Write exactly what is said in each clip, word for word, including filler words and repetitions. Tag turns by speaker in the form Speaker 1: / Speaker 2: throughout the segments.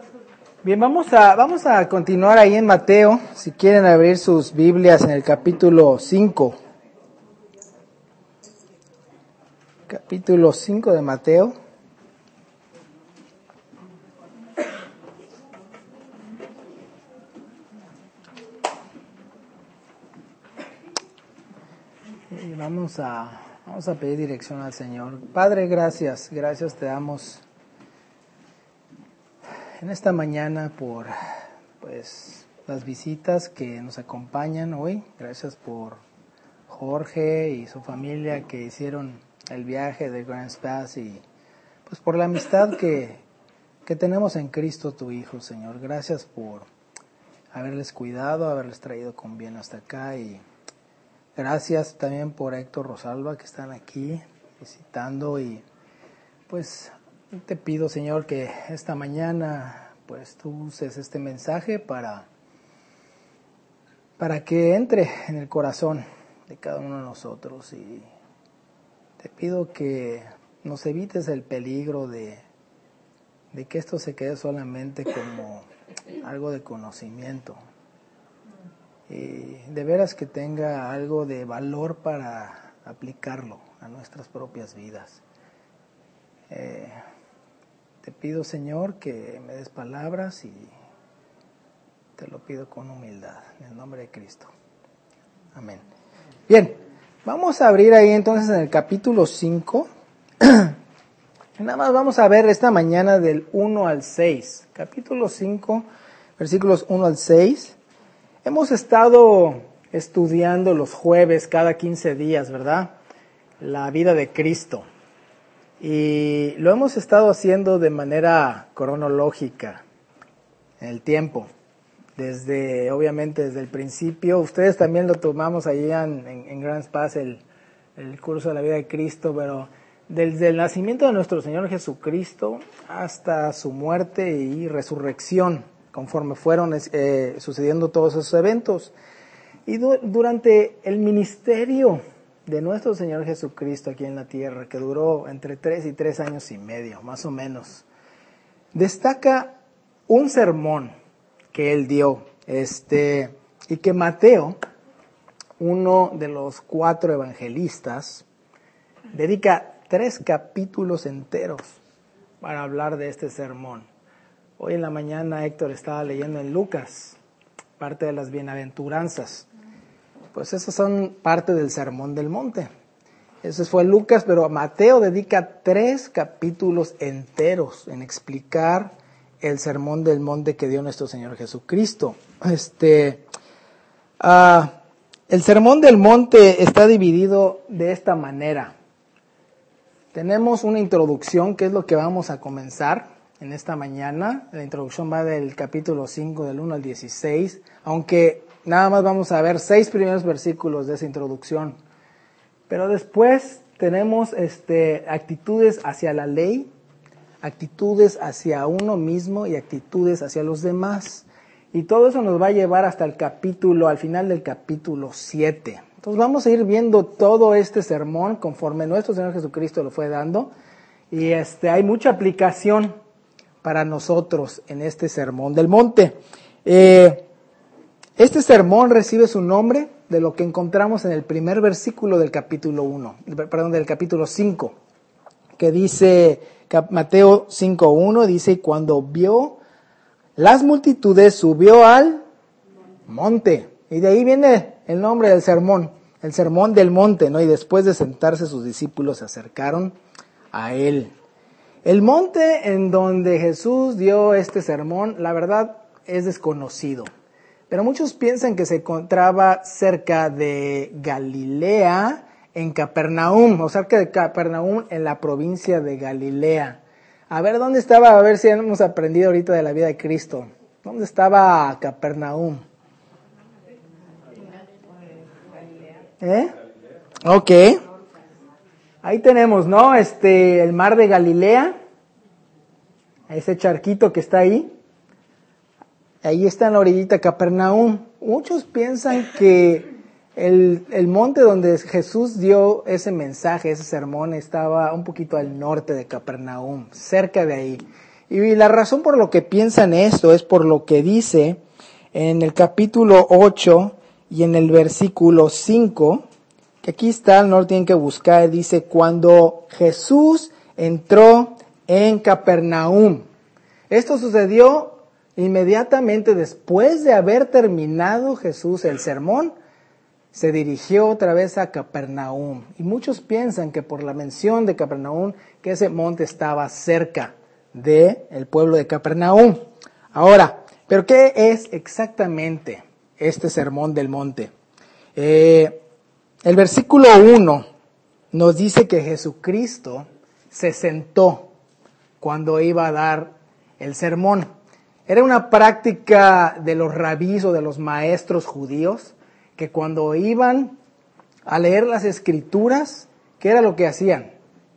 Speaker 1: Bien, vamos a, vamos a continuar ahí en Mateo, si quieren abrir sus Biblias en el capítulo cinco. Capítulo cinco de Mateo. Y vamos a, vamos a pedir dirección al Señor. Padre, gracias, gracias te damos en esta mañana por pues las visitas que nos acompañan hoy. Gracias por Jorge y su familia que hicieron el viaje de Grants Pass y pues por la amistad que, que tenemos en Cristo tu Hijo, Señor. Gracias por haberles cuidado, haberles traído con bien hasta acá, y gracias también por Héctor Rosalba que están aquí visitando. Y pues te pido, Señor, que esta mañana pues tú uses este mensaje para, para que entre en el corazón de cada uno de nosotros, y te pido que nos evites el peligro de, de que esto se quede solamente como algo de conocimiento, y de veras que tenga algo de valor para aplicarlo a nuestras propias vidas. Eh, te pido, Señor, que me des palabras, y te lo pido con humildad, en el nombre de Cristo. Amén. Bien, vamos a abrir ahí entonces en el capítulo cinco. Nada más vamos a ver esta mañana del uno al seis. Capítulo cinco, versículos uno al seis. Hemos estado estudiando los jueves cada quince días, ¿verdad? La vida de Cristo. Y lo hemos estado haciendo de manera cronológica, en el tiempo. Desde, obviamente, desde el principio. Ustedes también lo tomamos allá en, en, en Grants Pass, el, el curso de la vida de Cristo, pero desde el nacimiento de nuestro Señor Jesucristo hasta su muerte y resurrección, conforme fueron eh, sucediendo todos esos eventos. Y du- durante el ministerio de nuestro Señor Jesucristo aquí en la tierra, que duró entre tres y tres años y medio, más o menos, destaca un sermón que él dio, este, y que Mateo, uno de los cuatro evangelistas, dedica tres capítulos enteros para hablar de este sermón. Hoy en la mañana Héctor estaba leyendo en Lucas, parte de las bienaventuranzas. Pues esas son parte del Sermón del Monte. Ese fue Lucas, pero Mateo dedica tres capítulos enteros en explicar el Sermón del Monte que dio nuestro Señor Jesucristo. Este, uh, el Sermón del Monte está dividido de esta manera. Tenemos una introducción, que es lo que vamos a comenzar en esta mañana. La introducción va del capítulo cinco, del uno al dieciséis, aunque nada más vamos a ver seis primeros versículos de esa introducción. Pero después tenemos este, actitudes hacia la ley, actitudes hacia uno mismo y actitudes hacia los demás. Y todo eso nos va a llevar hasta el capítulo, al final del capítulo siete. Entonces vamos a ir viendo todo este sermón conforme nuestro Señor Jesucristo lo fue dando. Y este, hay mucha aplicación para nosotros en este Sermón del Monte. Eh, Este sermón recibe su nombre de lo que encontramos en el primer versículo del capítulo uno, perdón, del capítulo cinco, que dice, Mateo cinco uno, dice, y cuando vio las multitudes, subió al monte. Y de ahí viene el nombre del sermón, el sermón del monte, ¿no? Y después de sentarse, sus discípulos se acercaron a él. El monte en donde Jesús dio este sermón, la verdad, es desconocido. Pero muchos piensan que se encontraba cerca de Galilea, en Capernaum, o cerca de Capernaum, en la provincia de Galilea. A ver, ¿dónde estaba? A ver si hemos aprendido ahorita de la vida de Cristo. ¿Dónde estaba Capernaum? ¿Eh? Ok. Ahí tenemos, ¿no? Este, el mar de Galilea, ese charquito que está ahí. Ahí está en la orillita Capernaum. Muchos piensan que el, el monte donde Jesús dio ese mensaje, ese sermón, estaba un poquito al norte de Capernaum, cerca de ahí. Y la razón por lo que piensan esto es por lo que dice en el capítulo ocho y en el versículo cinco, que aquí está, no lo tienen que buscar, dice, cuando Jesús entró en Capernaum. Esto sucedió inmediatamente después de haber terminado Jesús el sermón, se dirigió otra vez a Capernaum. Y muchos piensan que por la mención de Capernaum, que ese monte estaba cerca del pueblo de Capernaum. Ahora, ¿pero qué es exactamente este sermón del monte? Eh, el versículo uno nos dice que Jesucristo se sentó cuando iba a dar el sermón. Era una práctica de los rabís o de los maestros judíos que cuando iban a leer las escrituras, ¿qué era lo que hacían?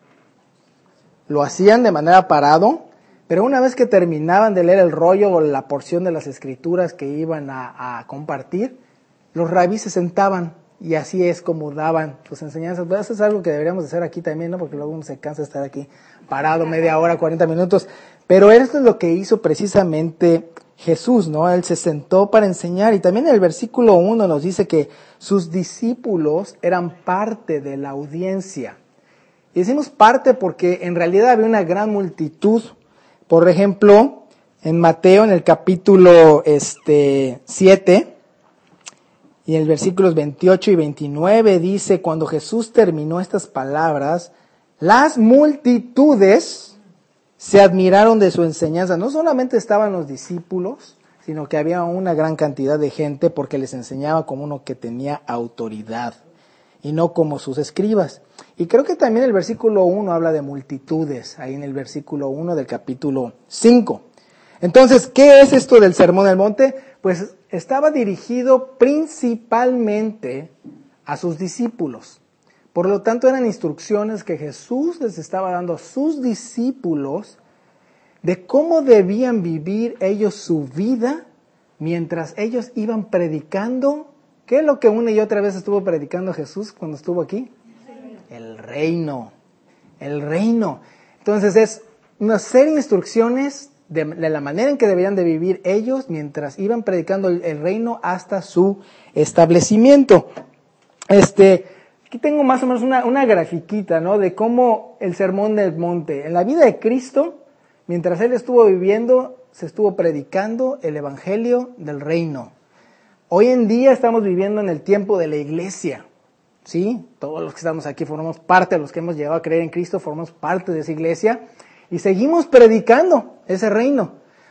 Speaker 1: Lo hacían de manera parado, pero una vez que terminaban de leer el rollo o la porción de las escrituras que iban a, a compartir, los rabís se sentaban y así es como daban sus enseñanzas. Pero eso es algo que deberíamos hacer aquí también, ¿no? Porque luego uno se cansa de estar aquí parado media hora, cuarenta minutos. Pero esto es lo que hizo precisamente Jesús, ¿no? Él se sentó para enseñar y también en el versículo uno nos dice que sus discípulos eran parte de la audiencia. Y decimos parte porque en realidad había una gran multitud. Por ejemplo, en Mateo, en el capítulo este, siete, y en el versículos veintiocho y veintinueve dice, cuando Jesús terminó estas palabras, las multitudes se admiraron de su enseñanza. No solamente estaban los discípulos, sino que había una gran cantidad de gente porque les enseñaba como uno que tenía autoridad y no como sus escribas. Y creo que también el versículo uno habla de multitudes, ahí en el versículo uno del capítulo cinco. Entonces, ¿qué es esto del Sermón del Monte? Pues estaba dirigido principalmente a sus discípulos. Por lo tanto, eran instrucciones que Jesús les estaba dando a sus discípulos de cómo debían vivir ellos su vida mientras ellos iban predicando. ¿Qué es lo que una y otra vez estuvo predicando Jesús cuando estuvo aquí? El reino. El reino. Entonces es una serie de instrucciones de, de la manera en que deberían de vivir ellos mientras iban predicando el, el reino hasta su establecimiento. Este, aquí tengo más o menos una, una grafiquita, ¿no? De cómo el Sermón del Monte, en la vida de Cristo, mientras Él estuvo viviendo, se estuvo predicando el evangelio del reino. Hoy en día estamos viviendo en el tiempo de la iglesia, ¿sí? Todos los que estamos aquí formamos parte, los que hemos llegado a creer en Cristo, formamos parte de esa iglesia y seguimos predicando ese reino.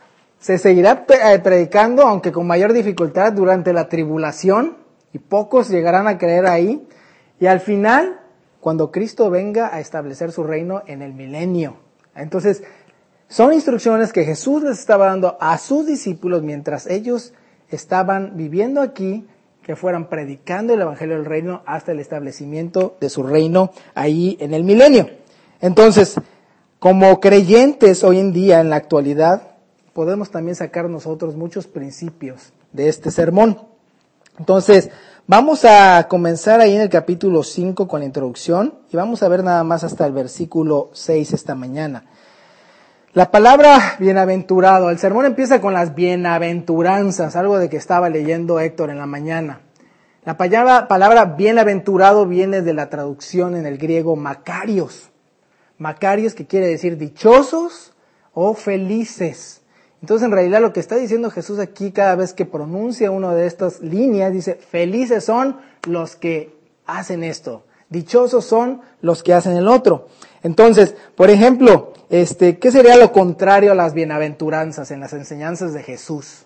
Speaker 1: Se seguirá predicando, aunque con mayor dificultad, durante la tribulación y pocos llegarán a creer ahí. Y al final, cuando Cristo venga a establecer su reino en el milenio. Entonces, son instrucciones que Jesús les estaba dando a sus discípulos mientras ellos estaban viviendo aquí, que fueran predicando el evangelio del reino hasta el establecimiento de su reino ahí en el milenio. Entonces, como creyentes hoy en día, en la actualidad, podemos también sacar nosotros muchos principios de este sermón. Entonces, vamos a comenzar ahí en el capítulo cinco con la introducción y vamos a ver nada más hasta el versículo seis esta mañana. La palabra bienaventurado, el sermón empieza con las bienaventuranzas, algo de que estaba leyendo Héctor en la mañana. La palabra, palabra bienaventurado viene de la traducción en el griego makarios. Makarios, que quiere decir dichosos o felices. Entonces, en realidad, lo que está diciendo Jesús aquí, cada vez que pronuncia una de estas líneas, dice, felices son los que hacen esto. Dichosos son los que hacen el otro. Entonces, por ejemplo, este, ¿qué sería lo contrario a las bienaventuranzas en las enseñanzas de Jesús?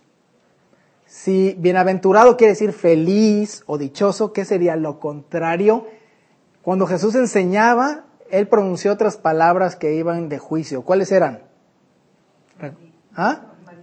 Speaker 1: Si bienaventurado quiere decir feliz o dichoso, ¿qué sería lo contrario? Cuando Jesús enseñaba, Él pronunció otras palabras que iban de juicio. ¿Cuáles eran? ¿Ah?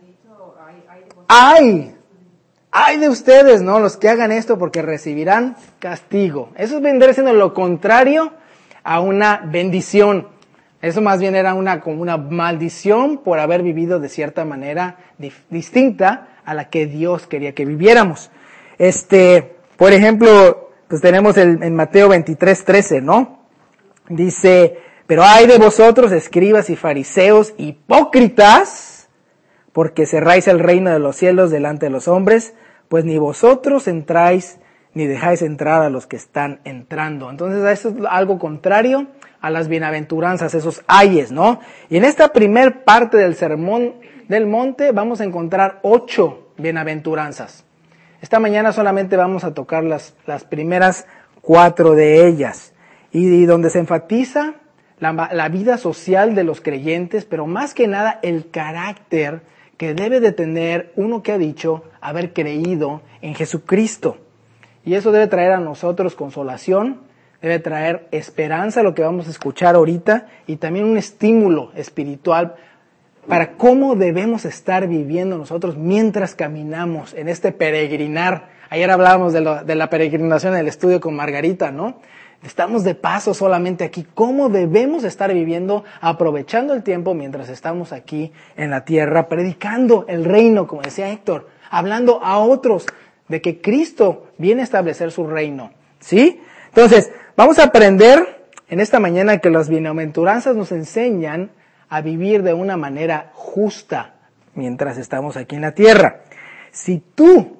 Speaker 1: ¡Ay! ¡Ay de ustedes, no! Los que hagan esto porque recibirán castigo. Eso vendría siendo lo contrario a una bendición. Eso más bien era una, como una maldición por haber vivido de cierta manera dif- distinta a la que Dios quería que viviéramos. Este, por ejemplo, pues tenemos el, en Mateo veintitrés trece, ¿no? Dice, Pero ay de vosotros, escribas y fariseos, hipócritas, porque cerráis el reino de los cielos delante de los hombres, pues ni vosotros entráis, ni dejáis entrar a los que están entrando. Entonces, eso es algo contrario a las bienaventuranzas, esos ayes, ¿no? Y en esta primer parte del sermón del monte vamos a encontrar ocho bienaventuranzas. Esta mañana solamente vamos a tocar las, las primeras cuatro de ellas. Y, y donde se enfatiza la, la vida social de los creyentes, pero más que nada el carácter que debe de tener uno que ha dicho haber creído en Jesucristo. Y eso debe traer a nosotros consolación, debe traer esperanza, lo que vamos a escuchar ahorita, y también un estímulo espiritual para cómo debemos estar viviendo nosotros mientras caminamos en este peregrinar. Ayer hablábamos de, lo, de la peregrinación en el estudio con Margarita, ¿no? Estamos de paso solamente aquí. ¿Cómo debemos estar viviendo, aprovechando el tiempo mientras estamos aquí en la tierra, predicando el reino, como decía Héctor, hablando a otros de que Cristo viene a establecer su reino? ¿Sí? Entonces, vamos a aprender en esta mañana que las bienaventuranzas nos enseñan a vivir de una manera justa mientras estamos aquí en la tierra. Si tú,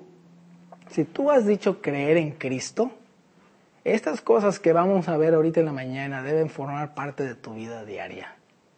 Speaker 1: si tú has dicho creer en Cristo, estas cosas que vamos a ver ahorita en la mañana deben formar parte de tu vida diaria.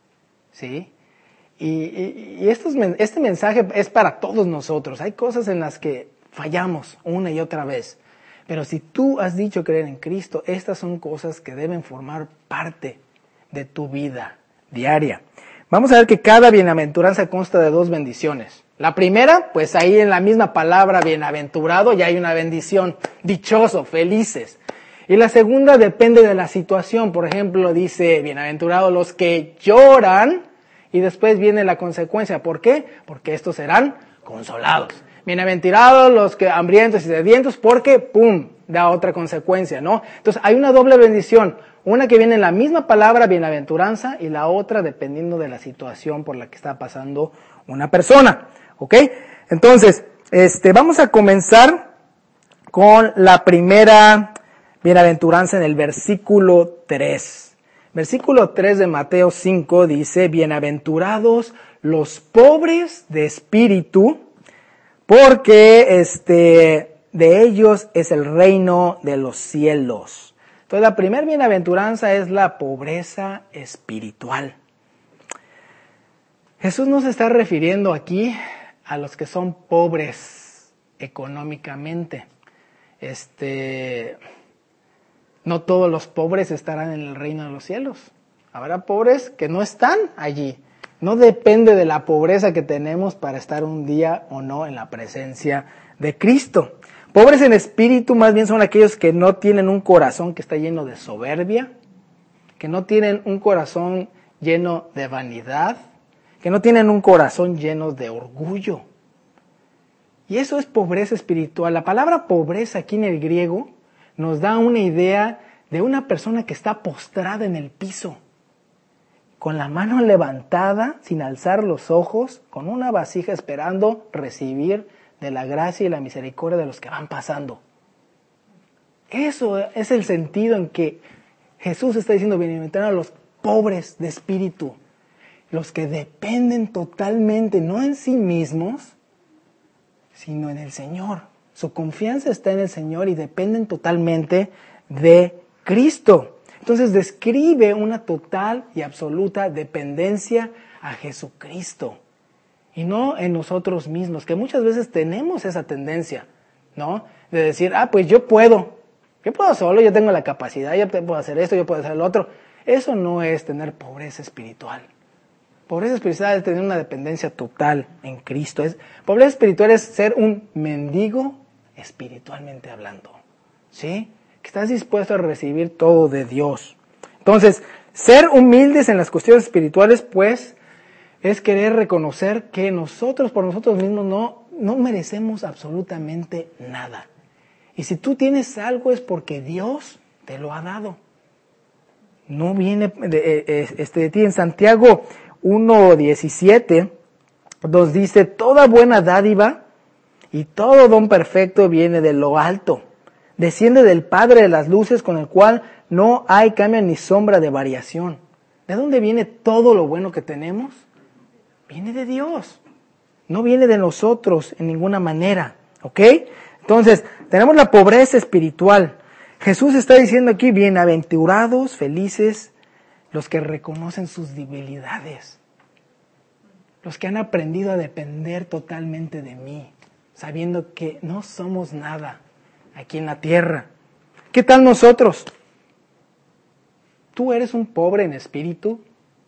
Speaker 1: ¿Sí? Y, y, y estos, este mensaje es para todos nosotros. Hay cosas en las que fallamos una y otra vez. Pero si tú has dicho creer en Cristo, estas son cosas que deben formar parte de tu vida diaria. Vamos a ver que cada bienaventuranza consta de dos bendiciones. La primera, pues ahí en la misma palabra bienaventurado ya hay una bendición, dichoso, felices. Y la segunda depende de la situación. Por ejemplo, dice bienaventurados los que lloran, y después viene la consecuencia. ¿Por qué? Porque estos serán consolados. Bienaventurados los que hambrientos y sedientos, porque pum, da otra consecuencia, ¿no? Entonces hay una doble bendición. Una que viene en la misma palabra, bienaventuranza, y la otra dependiendo de la situación por la que está pasando una persona, ¿ok? Entonces, este, vamos a comenzar con la primera bienaventuranza en el versículo tres. Versículo tres de Mateo cinco dice, bienaventurados los pobres de espíritu, porque este, de ellos es el reino de los cielos. Entonces la primera bienaventuranza es la pobreza espiritual. Jesús no se está refiriendo aquí a los que son pobres económicamente. Este, no todos los pobres estarán en el reino de los cielos. Habrá pobres que no están allí. No depende de la pobreza que tenemos para estar un día o no en la presencia de Cristo. Pobres en espíritu más bien son aquellos que no tienen un corazón que está lleno de soberbia, que no tienen un corazón lleno de vanidad, que no tienen un corazón lleno de orgullo. Y eso es pobreza espiritual. La palabra pobreza aquí en el griego nos da una idea de una persona que está postrada en el piso, con la mano levantada, sin alzar los ojos, con una vasija esperando recibir de la gracia y la misericordia de los que van pasando. Eso es el sentido en que Jesús está diciendo, bienaventurados a los pobres de espíritu, los que dependen totalmente, no en sí mismos, sino en el Señor. Su confianza está en el Señor y dependen totalmente de Cristo. Entonces describe una total y absoluta dependencia a Jesucristo. Y no en nosotros mismos, que muchas veces tenemos esa tendencia, ¿no? De decir, ah, pues yo puedo, yo puedo solo, yo tengo la capacidad, yo puedo hacer esto, yo puedo hacer lo otro. Eso no es tener pobreza espiritual. Pobreza espiritual es tener una dependencia total en Cristo. Es, pobreza espiritual es ser un mendigo espiritualmente hablando, ¿sí? Que estás dispuesto a recibir todo de Dios. Entonces, ser humildes en las cuestiones espirituales, pues, es querer reconocer que nosotros por nosotros mismos no, no merecemos absolutamente nada. Y si tú tienes algo es porque Dios te lo ha dado. No viene de, este, de ti. En Santiago uno diecisiete nos dice, toda buena dádiva y todo don perfecto viene de lo alto. Desciende del Padre de las luces, con el cual no hay cambio ni sombra de variación. ¿De dónde viene todo lo bueno que tenemos? Viene de Dios. No viene de nosotros en ninguna manera, ¿ok? Entonces, tenemos la pobreza espiritual. Jesús está diciendo aquí, bienaventurados, felices, los que reconocen sus debilidades. Los que han aprendido a depender totalmente de mí, sabiendo que no somos nada aquí en la tierra. ¿Qué tal nosotros? ¿Tú eres un pobre en espíritu?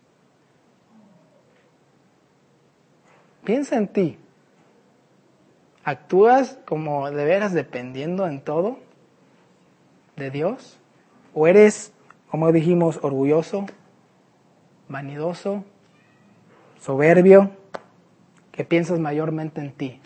Speaker 1: Piensa en ti. ¿Actúas como de veras dependiendo en todo de Dios? ¿O eres, como dijimos, orgulloso, vanidoso, soberbio, que piensas mayormente en ti?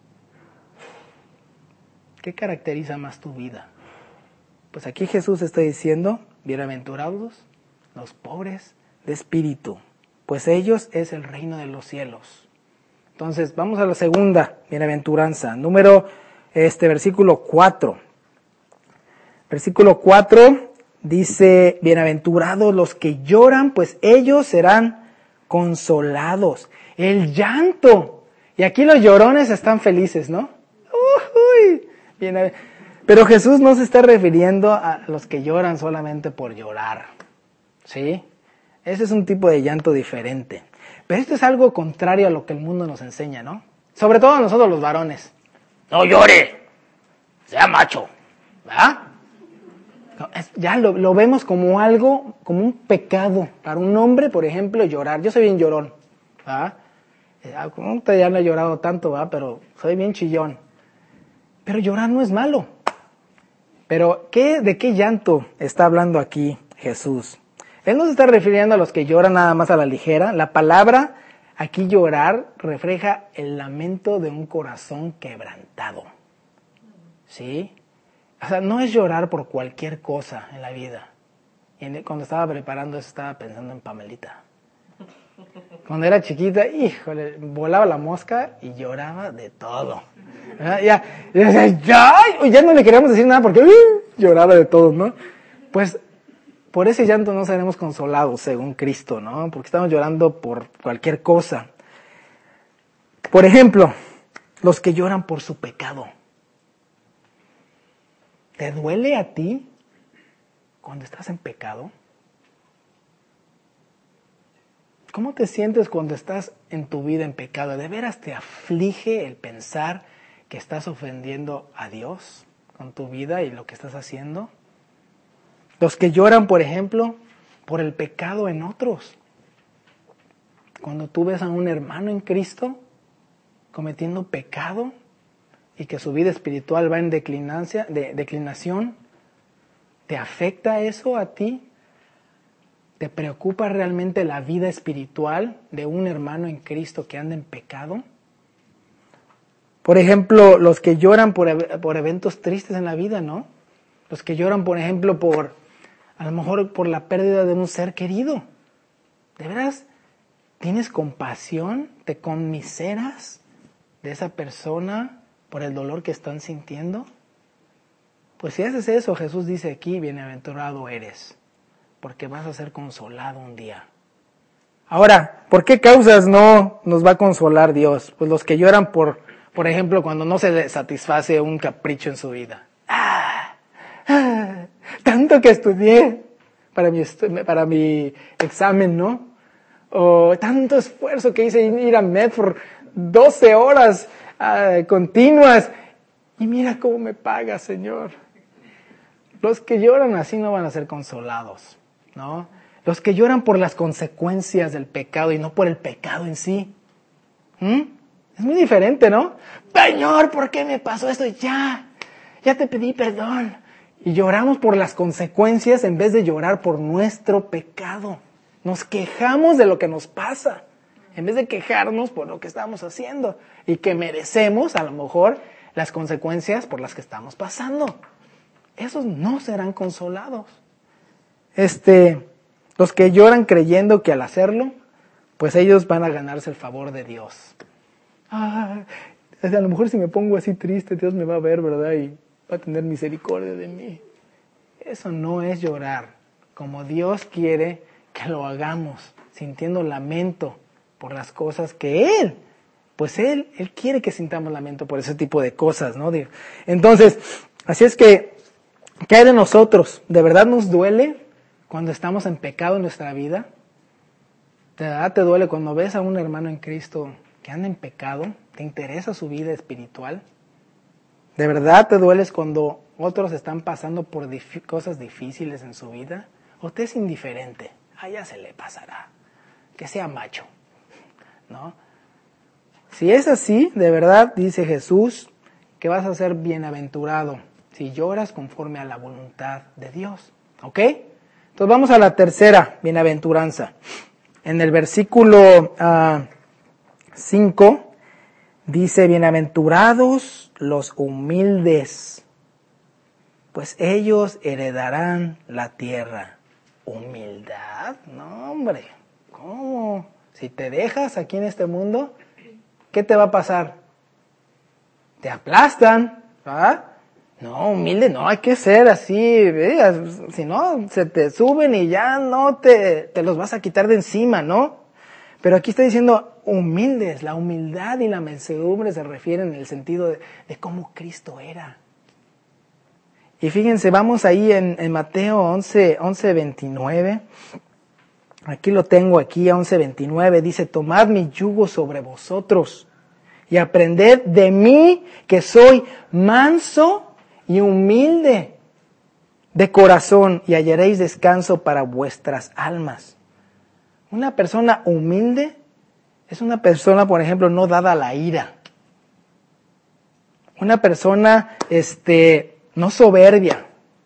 Speaker 1: ¿Qué caracteriza más tu vida? Pues aquí Jesús está diciendo, bienaventurados los pobres de espíritu, pues ellos es el reino de los cielos. Entonces, vamos a la segunda bienaventuranza, número, este, versículo cuatro. Versículo cuatro dice, bienaventurados los que lloran, pues ellos serán consolados. El llanto. Y aquí los llorones están felices, ¿no? Uy, bien, pero Jesús no se está refiriendo a los que lloran solamente por llorar, ¿sí? Ese es un tipo de llanto diferente. Pero esto es algo contrario a lo que el mundo nos enseña, ¿no? Sobre todo nosotros los varones. No llore, sea macho, ¿verdad? Ya lo, lo vemos como algo, como un pecado. Para un hombre, por ejemplo, llorar. Yo soy bien llorón, ¿verdad? Como ya no he llorado tanto, ¿verdad? Pero soy bien chillón. Pero llorar no es malo. Pero, ¿qué, ¿de qué llanto está hablando aquí Jesús? Él no se está refiriendo a los que lloran nada más a la ligera. La palabra aquí llorar refleja el lamento de un corazón quebrantado. ¿Sí? O sea, no es llorar por cualquier cosa en la vida. Y cuando estaba preparando eso estaba pensando en Pamelita. Cuando era chiquita, híjole, volaba la mosca y lloraba de todo. Ya, ya, ya, ya, ya no le queríamos decir nada porque uh, lloraba de todo, ¿no? Pues por ese llanto no seremos consolados según Cristo, ¿no? Porque estamos llorando por cualquier cosa. Por ejemplo, los que lloran por su pecado. ¿Te duele a ti cuando estás en pecado? ¿Cómo te sientes cuando estás en tu vida en pecado? ¿De veras te aflige el pensar que estás ofendiendo a Dios con tu vida y lo que estás haciendo? Los que lloran, por ejemplo, por el pecado en otros. Cuando tú ves a un hermano en Cristo cometiendo pecado y que su vida espiritual va en declinancia, de, declinación, ¿te afecta eso a ti? ¿Te preocupa realmente la vida espiritual de un hermano en Cristo que anda en pecado? Por ejemplo, los que lloran por, por eventos tristes en la vida, ¿no? Los que lloran, por ejemplo, por, a lo mejor por la pérdida de un ser querido. ¿De veras tienes compasión? ¿Te conmiseras de esa persona por el dolor que están sintiendo? Pues si haces eso, Jesús dice aquí, bienaventurado eres, porque vas a ser consolado un día. Ahora, ¿por qué causas no nos va a consolar Dios? Pues los que lloran por, por ejemplo, cuando no se les satisface un capricho en su vida. ¡Ah! ¡Ah! Tanto que estudié para mi, para mi examen, ¿no? O tanto esfuerzo que hice en ir a Med por doce horas uh, continuas. Y mira cómo me paga, Señor. Los que lloran así no van a ser consolados, ¿no? Los que lloran por las consecuencias del pecado y no por el pecado en sí. ¿Mm? Es muy diferente, ¿no? Señor, ¿por qué me pasó esto? Ya, ya te pedí perdón. Y lloramos por las consecuencias en vez de llorar por nuestro pecado. Nos quejamos de lo que nos pasa, en vez de quejarnos por lo que estamos haciendo y que merecemos a lo mejor las consecuencias por las que estamos pasando. Esos no serán consolados. Este, los que lloran creyendo que al hacerlo, pues ellos van a ganarse el favor de Dios. Ah, a lo mejor si me pongo así triste, Dios me va a ver, ¿verdad? Y va a tener misericordia de mí. Eso no es llorar como Dios quiere que lo hagamos sintiendo lamento por las cosas que Él, pues Él, Él quiere que sintamos lamento por ese tipo de cosas, ¿no? Entonces, así es que, ¿qué hay de nosotros? ¿De verdad nos duele cuando estamos en pecado en nuestra vida? ¿De verdad te duele cuando ves a un hermano en Cristo que anda en pecado? ¿Te interesa su vida espiritual? ¿De verdad te dueles cuando otros están pasando por dif- cosas difíciles en su vida? ¿O te es indiferente? Ah, ya se le pasará. Que sea macho, ¿no? Si es así, de verdad, dice Jesús, que vas a ser bienaventurado si lloras conforme a la voluntad de Dios. ¿Ok? Entonces vamos a la tercera bienaventuranza. En el versículo uh, cinco dice, bienaventurados los humildes, pues ellos heredarán la tierra. ¿Humildad? No, hombre. ¿Cómo? Si te dejas aquí en este mundo, ¿qué te va a pasar? Te aplastan, ¿ah? No, humilde, no, hay que ser así, ¿eh? Si no, se te suben y ya no te, te los vas a quitar de encima, ¿no? Pero aquí está diciendo humildes, la humildad y la mansedumbre se refieren en el sentido de, de cómo Cristo era. Y fíjense, vamos ahí en, en Mateo once, once veintinueve, aquí lo tengo, aquí once veintinueve, dice, tomad mi yugo sobre vosotros y aprended de mí que soy manso y humilde de corazón y hallaréis descanso para vuestras almas. Una persona humilde es una persona, por ejemplo, no dada a la ira. Una persona, este, no soberbia.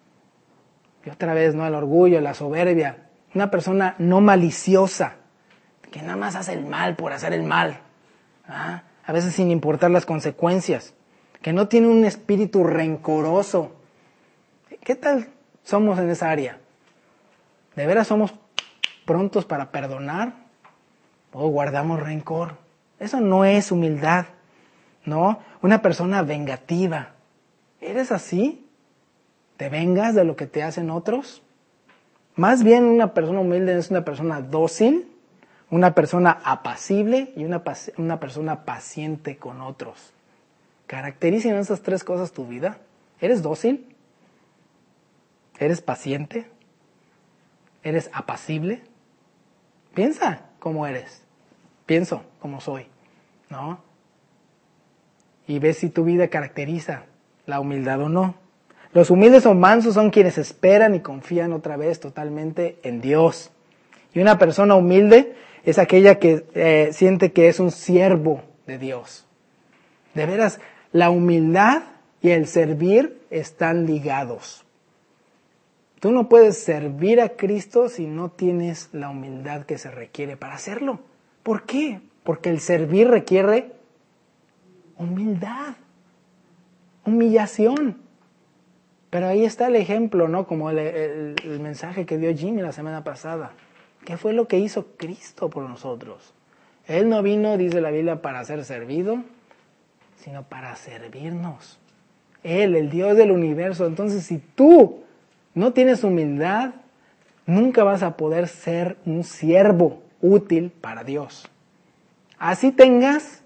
Speaker 1: Y otra vez, no el orgullo, la soberbia. Una persona no maliciosa, que nada más hace el mal por hacer el mal. ¿Ah? A veces sin importar las consecuencias. Que no tiene un espíritu rencoroso. ¿Qué tal somos en esa área? ¿De veras somos prontos para perdonar? ¿O guardamos rencor? Eso no es humildad, ¿no? Una persona vengativa. ¿Eres así? ¿Te vengas de lo que te hacen otros? Más bien una persona humilde es una persona dócil, una persona apacible y una, una persona paciente con otros. ¿Caracterizan esas tres cosas tu vida? ¿Eres dócil? ¿Eres paciente? ¿Eres apacible? Piensa cómo eres. Pienso cómo soy, ¿no? Y ves si tu vida caracteriza la humildad o no. Los humildes o mansos son quienes esperan y confían otra vez totalmente en Dios. Y una persona humilde es aquella que eh, siente que es un siervo de Dios. De veras, la humildad y el servir están ligados. Tú no puedes servir a Cristo si no tienes la humildad que se requiere para hacerlo. ¿Por qué? Porque el servir requiere humildad, humillación. Pero ahí está el ejemplo, ¿no? Como el, el, el mensaje que dio Jimmy la semana pasada. ¿Qué fue lo que hizo Cristo por nosotros? Él no vino, dice la Biblia, para ser servido, sino para servirnos. Él, el Dios del universo. Entonces, si tú no tienes humildad, nunca vas a poder ser un siervo útil para Dios. Así tengas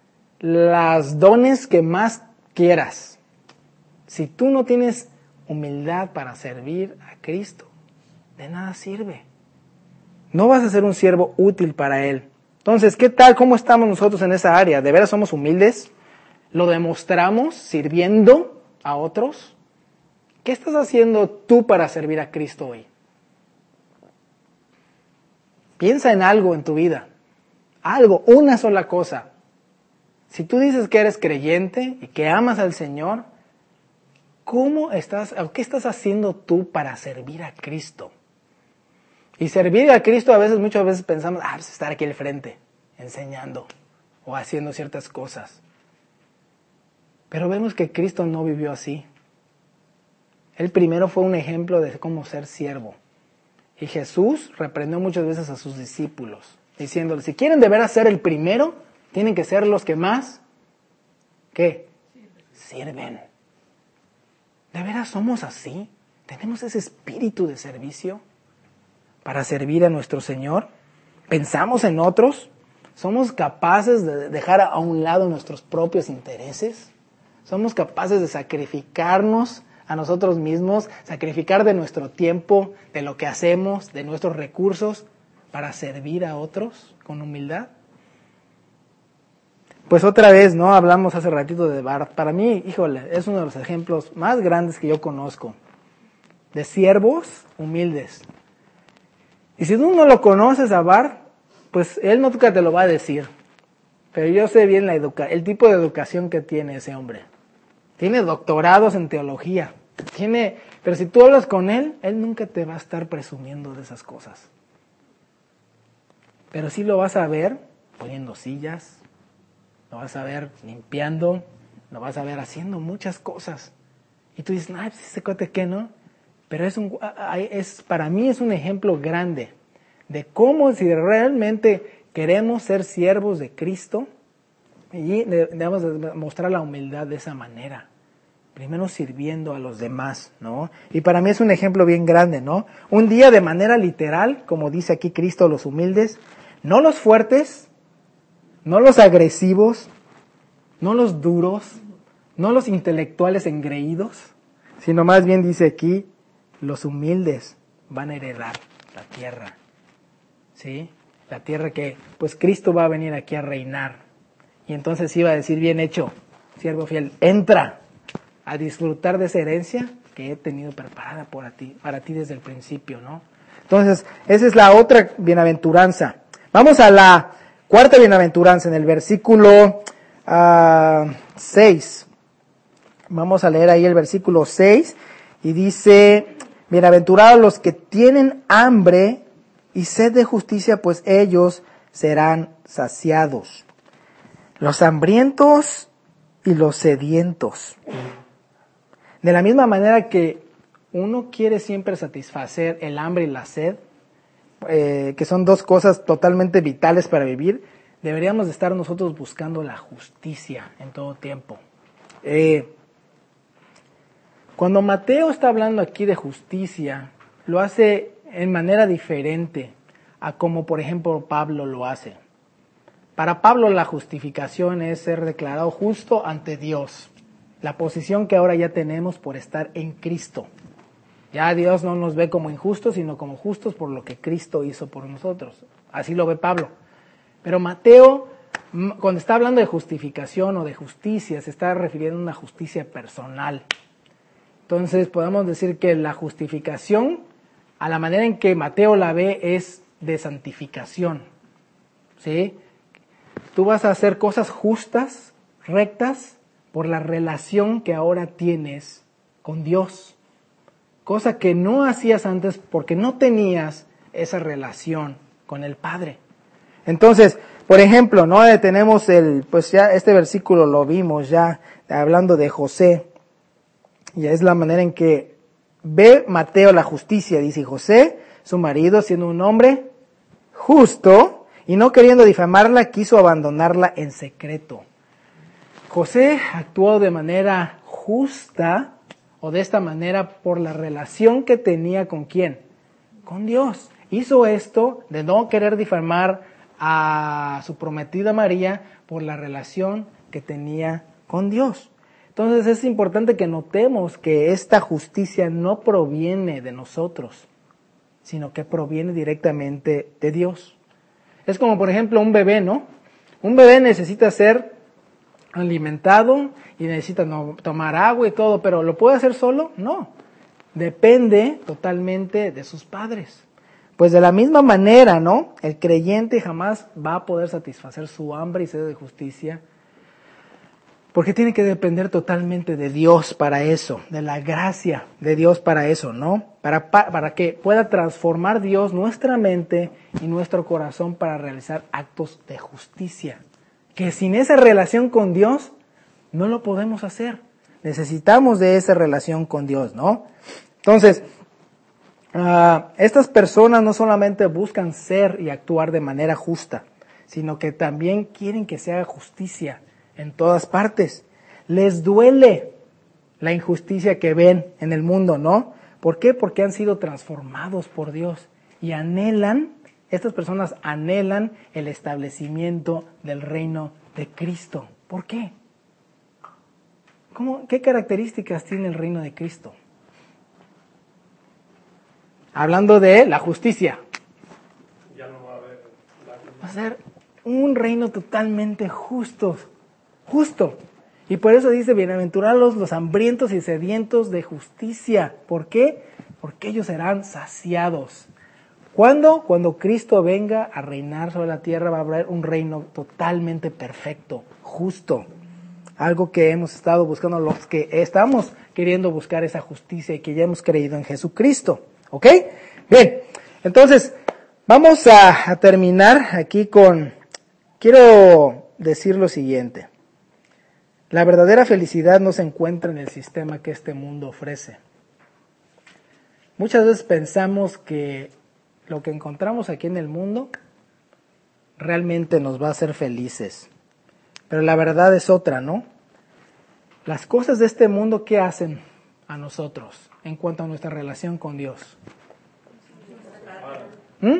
Speaker 1: las dones que más quieras. Si tú no tienes humildad para servir a Cristo, de nada sirve. No vas a ser un siervo útil para Él. Entonces, ¿qué tal? ¿Cómo estamos nosotros en esa área? ¿De veras somos humildes? ¿Lo demostramos sirviendo a otros? ¿Qué estás haciendo tú para servir a Cristo hoy? Piensa en algo en tu vida. Algo, una sola cosa. Si tú dices que eres creyente y que amas al Señor, ¿cómo estás, o qué estás haciendo tú para servir a Cristo? Y servir a Cristo a veces, muchas veces pensamos, ah, pues estar aquí al frente, enseñando o haciendo ciertas cosas. Pero vemos que Cristo no vivió así. Él primero fue un ejemplo de cómo ser siervo. Y Jesús reprendió muchas veces a sus discípulos, diciéndoles, si quieren de veras ser el primero, tienen que ser los que más, ¿qué? Sirven. ¿De veras somos así? ¿Tenemos ese espíritu de servicio? para servir a nuestro Señor? ¿Pensamos en otros? ¿Somos capaces de dejar a un lado nuestros propios intereses? ¿Somos capaces de sacrificarnos a nosotros mismos, sacrificar de nuestro tiempo, de lo que hacemos, de nuestros recursos, para servir a otros con humildad? Pues otra vez, ¿no? Hablamos hace ratito de Bart. Para mí, híjole, es uno de los ejemplos más grandes que yo conozco, de siervos humildes. Y si tú no lo conoces a Bart, pues él nunca te lo va a decir. Pero yo sé bien la educa- el tipo de educación que tiene ese hombre. Tiene doctorados en teología. Tiene, pero si tú hablas con él, él nunca te va a estar presumiendo de esas cosas. Pero sí lo vas a ver poniendo sillas, lo vas a ver limpiando, lo vas a ver haciendo muchas cosas. Y tú dices, ay, pues ese cuate qué, ¿no? Pero es un, es, para mí es un ejemplo grande de cómo si realmente queremos ser siervos de Cristo, y debemos mostrar la humildad de esa manera. Primero sirviendo a los demás, ¿no? Y para mí es un ejemplo bien grande, ¿no? Un día de manera literal, como dice aquí Cristo, los humildes, no los fuertes, no los agresivos, no los duros, no los intelectuales engreídos, sino más bien dice aquí, los humildes van a heredar la tierra, ¿sí? La tierra que, pues Cristo va a venir aquí a reinar. Y entonces iba a decir, bien hecho, siervo fiel, entra a disfrutar de esa herencia que he tenido preparada para ti, para ti desde el principio, ¿no? Entonces, esa es la otra bienaventuranza. Vamos a la cuarta bienaventuranza, en el versículo uh, seis. Vamos a leer ahí el versículo seis, y dice, bienaventurados los que tienen hambre y sed de justicia, pues ellos serán saciados. Los hambrientos y los sedientos. De la misma manera que uno quiere siempre satisfacer el hambre y la sed, eh, que son dos cosas totalmente vitales para vivir, deberíamos de estar nosotros buscando la justicia en todo tiempo. Eh, cuando Mateo está hablando aquí de justicia, lo hace en manera diferente a como, por ejemplo, Pablo lo hace. Para Pablo la justificación es ser declarado justo ante Dios, la posición que ahora ya tenemos por estar en Cristo. Ya Dios no nos ve como injustos, sino como justos por lo que Cristo hizo por nosotros. Así lo ve Pablo. Pero Mateo, cuando está hablando de justificación o de justicia, se está refiriendo a una justicia personal. Entonces podemos decir que la justificación, a la manera en que Mateo la ve, es de santificación, ¿sí? Tú vas a hacer cosas justas, rectas, por la relación que ahora tienes con Dios. Cosa que no hacías antes porque no tenías esa relación con el Padre. Entonces, por ejemplo, ¿no? Tenemos el, pues ya este versículo lo vimos ya, hablando de José. Y es la manera en que ve Mateo la justicia. Dice, José, su marido, siendo un hombre justo, y no queriendo difamarla, quiso abandonarla en secreto. José actuó de manera justa, o de esta manera, por la relación que tenía con ¿quién? Con Dios. Hizo esto de no querer difamar a su prometida María por la relación que tenía con Dios. Entonces es importante que notemos que esta justicia no proviene de nosotros, sino que proviene directamente de Dios. Es como, por ejemplo, un bebé, ¿no? Un bebé necesita ser alimentado y necesita no, tomar agua y todo, pero ¿lo puede hacer solo? No. Depende totalmente de sus padres. Pues de la misma manera, ¿no? El creyente jamás va a poder satisfacer su hambre y sed de justicia, porque tiene que depender totalmente de Dios para eso, de la gracia de Dios para eso, ¿no? Para, para que pueda transformar Dios nuestra mente y nuestro corazón para realizar actos de justicia. Que sin esa relación con Dios no lo podemos hacer. Necesitamos de esa relación con Dios, ¿no? Entonces, uh, estas personas no solamente buscan ser y actuar de manera justa, sino que también quieren que se haga justicia en todas partes. Les duele la injusticia que ven en el mundo, ¿no? ¿Por qué? Porque han sido transformados por Dios y anhelan, estas personas anhelan el establecimiento del reino de Cristo. ¿Por qué? ¿Cómo, ¿Qué características tiene el reino de Cristo? Hablando de la justicia.
Speaker 2: Ya no va a haber lágrimas.
Speaker 1: Va a ser un reino totalmente justo, justo. Y por eso dice, bienaventurados los hambrientos y sedientos de justicia. ¿Por qué? Porque ellos serán saciados. ¿Cuándo? Cuando Cristo venga a reinar sobre la tierra, va a haber un reino totalmente perfecto, justo. Algo que hemos estado buscando, los que estamos queriendo buscar esa justicia y que ya hemos creído en Jesucristo. ¿Ok? Bien, entonces vamos a, a terminar aquí con, quiero decir lo siguiente. La verdadera felicidad no se encuentra en el sistema que este mundo ofrece. Muchas veces pensamos que lo que encontramos aquí en el mundo realmente nos va a hacer felices. Pero la verdad es otra, ¿no? Las cosas de este mundo, ¿qué hacen a nosotros en cuanto a nuestra relación con Dios? ¿Mm?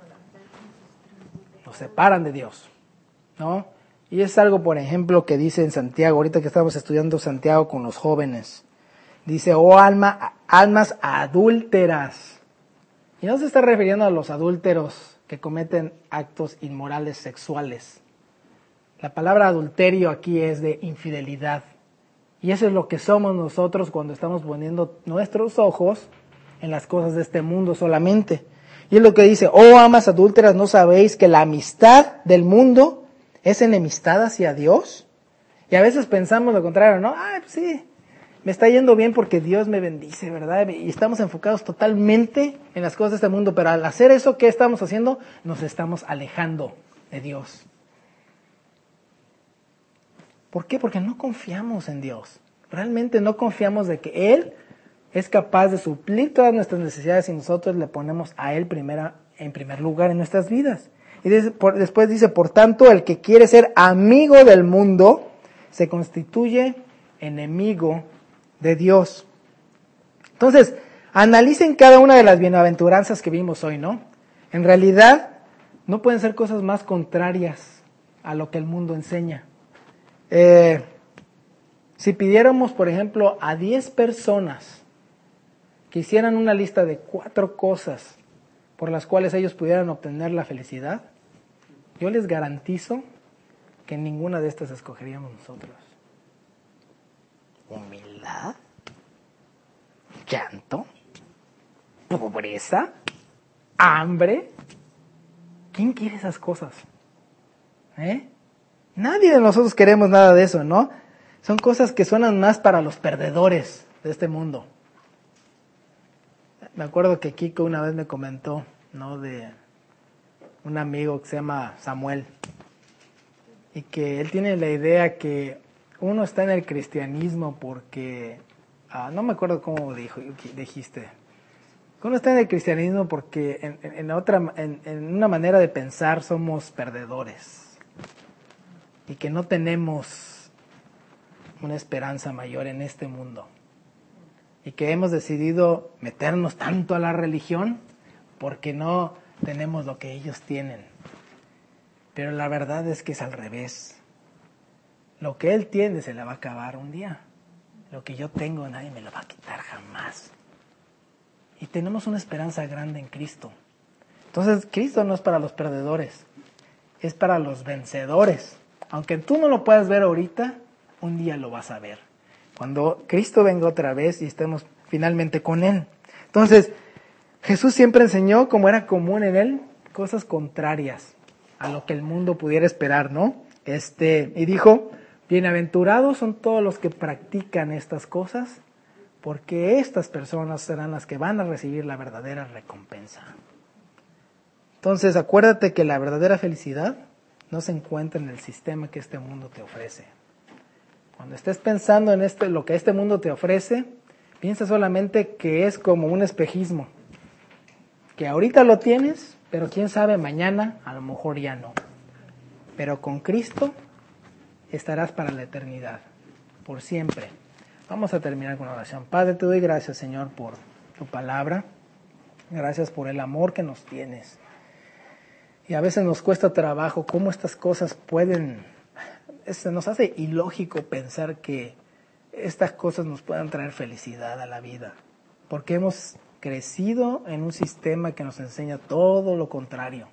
Speaker 1: Nos separan de Dios, ¿no? Y es algo, por ejemplo, que dice en Santiago, ahorita que estamos estudiando Santiago con los jóvenes. Dice, oh alma, almas adúlteras. Y no se está refiriendo a los adúlteros que cometen actos inmorales sexuales. La palabra adulterio aquí es de infidelidad. Y eso es lo que somos nosotros cuando estamos poniendo nuestros ojos en las cosas de este mundo solamente. Y es lo que dice, oh almas adúlteras, ¿no sabéis que la amistad del mundo es enemistad hacia Dios? Y a veces pensamos lo contrario, ¿no? Ay, pues sí, me está yendo bien porque Dios me bendice, ¿verdad? Y estamos enfocados totalmente en las cosas de este mundo, pero al hacer eso, ¿qué estamos haciendo? Nos estamos alejando de Dios. ¿Por qué? Porque no confiamos en Dios. Realmente no confiamos de que Él es capaz de suplir todas nuestras necesidades y nosotros le ponemos a Él primera, en primer lugar en nuestras vidas. Y después dice, por tanto, el que quiere ser amigo del mundo se constituye enemigo de Dios. Entonces, analicen cada una de las bienaventuranzas que vimos hoy, ¿no? En realidad, no pueden ser cosas más contrarias a lo que el mundo enseña. Eh, si pidiéramos, por ejemplo, a diez personas que hicieran una lista de cuatro cosas por las cuales ellos pudieran obtener la felicidad, yo les garantizo que ninguna de estas escogeríamos nosotros. Humildad, llanto, pobreza, hambre. ¿Quién quiere esas cosas? ¿Eh? Nadie de nosotros queremos nada de eso, ¿no? Son cosas que suenan más para los perdedores de este mundo. Me acuerdo que Kiko una vez me comentó, ¿no? De un amigo que se llama Samuel. Y que él tiene la idea que uno está en el cristianismo porque, ah, no me acuerdo cómo dijo, dijiste, uno está en el cristianismo porque en, en, en, otra, en, en una manera de pensar somos perdedores y que no tenemos una esperanza mayor en este mundo y que hemos decidido meternos tanto a la religión porque no tenemos lo que ellos tienen. Pero la verdad es que es al revés. Lo que él tiene se le va a acabar un día. Lo que yo tengo nadie me lo va a quitar jamás. Y tenemos una esperanza grande en Cristo. Entonces, Cristo no es para los perdedores, es para los vencedores. Aunque tú no lo puedas ver ahorita, un día lo vas a ver. Cuando Cristo venga otra vez y estemos finalmente con Él. Entonces, Jesús siempre enseñó, como era común en Él, cosas contrarias a lo que el mundo pudiera esperar, ¿no? Este, y dijo, bienaventurados son todos los que practican estas cosas, porque estas personas serán las que van a recibir la verdadera recompensa. Entonces, acuérdate que la verdadera felicidad no se encuentra en el sistema que este mundo te ofrece. Cuando estés pensando en este, lo que este mundo te ofrece, piensa solamente que es como un espejismo, que ahorita lo tienes, pero quién sabe, mañana a lo mejor ya no. Pero con Cristo estarás para la eternidad, por siempre. Vamos a terminar con una oración. Padre, te doy gracias, Señor, por tu palabra. Gracias por el amor que nos tienes. Y a veces nos cuesta trabajo cómo estas cosas pueden... Se nos hace ilógico pensar que estas cosas nos puedan traer felicidad a la vida. Porque hemos crecido en un sistema que nos enseña todo lo contrario.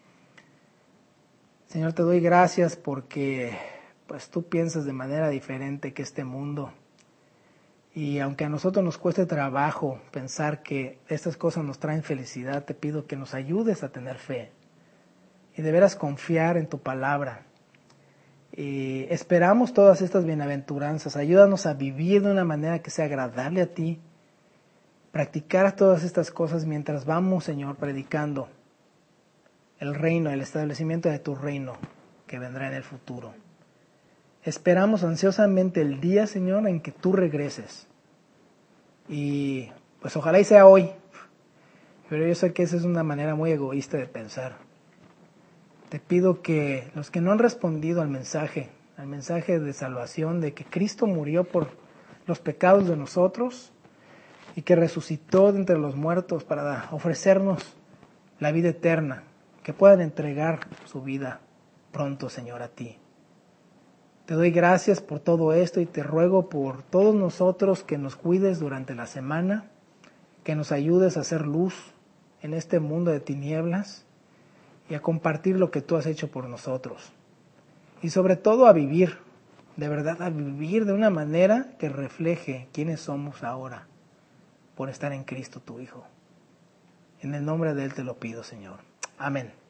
Speaker 1: Señor, te doy gracias porque pues tú piensas de manera diferente que este mundo. Y aunque a nosotros nos cueste trabajo pensar que estas cosas nos traen felicidad, te pido que nos ayudes a tener fe y de veras confiar en tu palabra. Y esperamos todas estas bienaventuranzas. Ayúdanos a vivir de una manera que sea agradable a ti, practicar todas estas cosas mientras vamos, Señor, predicando el reino, el establecimiento de tu reino que vendrá en el futuro. Esperamos ansiosamente el día, Señor, en que tú regreses. Y pues ojalá y sea hoy. Pero yo sé que esa es una manera muy egoísta de pensar. Te pido que los que no han respondido al mensaje, al mensaje de salvación, de que Cristo murió por los pecados de nosotros y que resucitó de entre los muertos para ofrecernos la vida eterna, que puedan entregar su vida pronto, Señor, a ti. Te doy gracias por todo esto y te ruego por todos nosotros que nos cuides durante la semana, que nos ayudes a hacer luz en este mundo de tinieblas y a compartir lo que tú has hecho por nosotros. Y sobre todo a vivir, de verdad a vivir de una manera que refleje quiénes somos ahora por estar en Cristo tu Hijo. En el nombre de Él te lo pido, Señor. Amén.